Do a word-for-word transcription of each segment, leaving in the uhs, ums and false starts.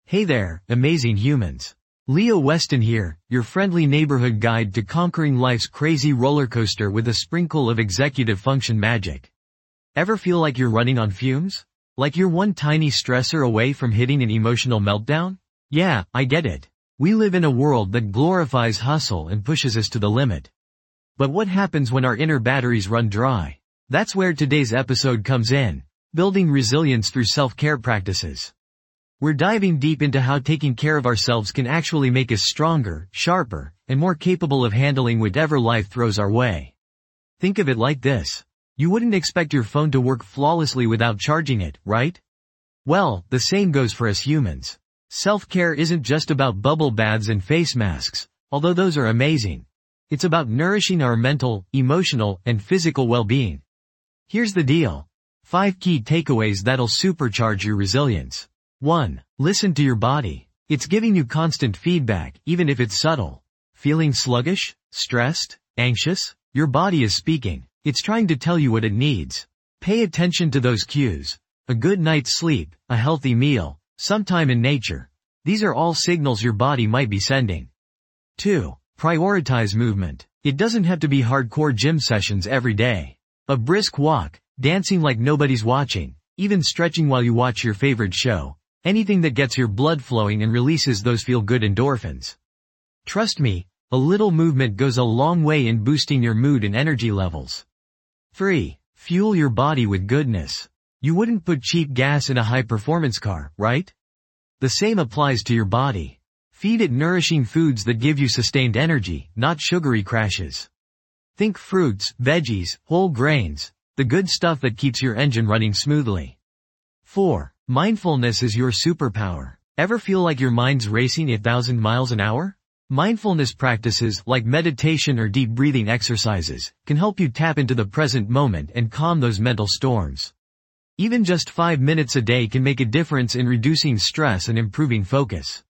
Hey there, amazing humans. Leo Weston here, your friendly neighborhood guide to conquering life's crazy roller coaster with a sprinkle of executive function magic. Ever feel like you're running on fumes? Like you're one tiny stressor away from hitting an emotional meltdown? Yeah, I get it. We live in a world that glorifies hustle and pushes us to the limit. But what happens when our inner batteries run dry? That's where today's episode comes in, building resilience through self-care practices. We're diving deep into how taking care of ourselves can actually make us stronger, sharper, and more capable of handling whatever life throws our way. Think of it like this. You wouldn't expect your phone to work flawlessly without charging it, right? Well, the same goes for us humans. Self-care isn't just about bubble baths and face masks, although those are amazing. It's about nourishing our mental, emotional, and physical well-being. Here's the deal. Five key takeaways that'll supercharge your resilience. one. Listen to your body. It's giving you constant feedback, even if it's subtle. Feeling sluggish, stressed, anxious? Your body is speaking. It's trying to tell you what it needs. Pay attention to those cues. A good night's sleep, a healthy meal, some time in nature. These are all signals your body might be sending. two. Prioritize movement. It doesn't have to be hardcore gym sessions every day. A brisk walk, dancing like nobody's watching, even stretching while you watch your favorite show. Anything that gets your blood flowing and releases those feel-good endorphins. Trust me, a little movement goes a long way in boosting your mood and energy levels. three. Fuel your body with goodness. You wouldn't put cheap gas in a high-performance car, right? The same applies to your body. Feed it nourishing foods that give you sustained energy, not sugary crashes. Think fruits, veggies, whole grains, the good stuff that keeps your engine running smoothly. four. Mindfulness is your superpower. Ever feel like your mind's racing a thousand miles an hour? Mindfulness practices, like meditation or deep breathing exercises, can help you tap into the present moment and calm those mental storms. Even just five minutes a day can make a difference in reducing stress and improving focus.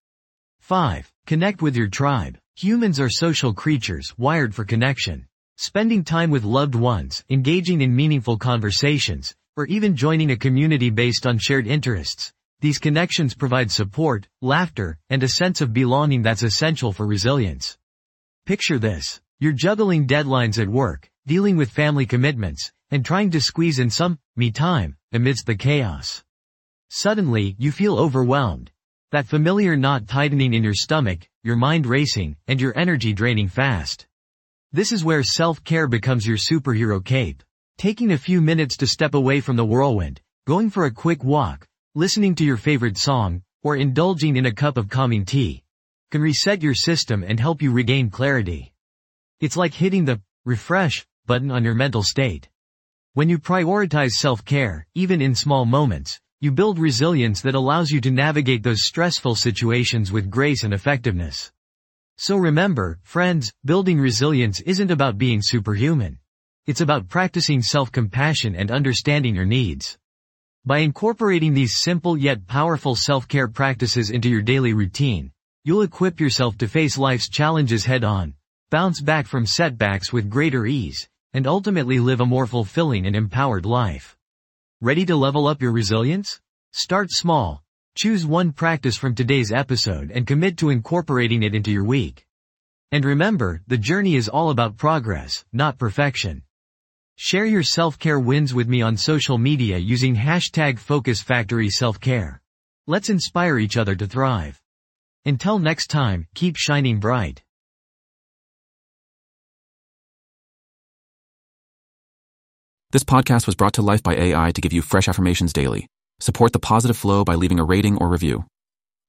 five. Connect with your tribe. Humans are social creatures, wired for connection. Spending time with loved ones, engaging in meaningful conversations, or even joining a community based on shared interests. These connections provide support, laughter, and a sense of belonging that's essential for resilience. Picture this. You're juggling deadlines at work, dealing with family commitments, and trying to squeeze in some me time amidst the chaos. Suddenly, you feel overwhelmed. That familiar knot tightening in your stomach, your mind racing, and your energy draining fast. This is where self-care becomes your superhero cape. Taking a few minutes to step away from the whirlwind, going for a quick walk, listening to your favorite song, or indulging in a cup of calming tea, can reset your system and help you regain clarity. It's like hitting the refresh button on your mental state. When you prioritize self-care, even in small moments, you build resilience that allows you to navigate those stressful situations with grace and effectiveness. So remember, friends, building resilience isn't about being superhuman. It's about practicing self-compassion and understanding your needs. By incorporating these simple yet powerful self-care practices into your daily routine, you'll equip yourself to face life's challenges head-on, bounce back from setbacks with greater ease, and ultimately live a more fulfilling and empowered life. Ready to level up your resilience? Start small. Choose one practice from today's episode and commit to incorporating it into your week. And remember, the journey is all about progress, not perfection. Share your self-care wins with me on social media using hashtag Focus Factory Self-Care. Let's inspire each other to thrive. Until next time, keep shining bright. This podcast was brought to life by A I to give you fresh affirmations daily. Support the positive flow by leaving a rating or review.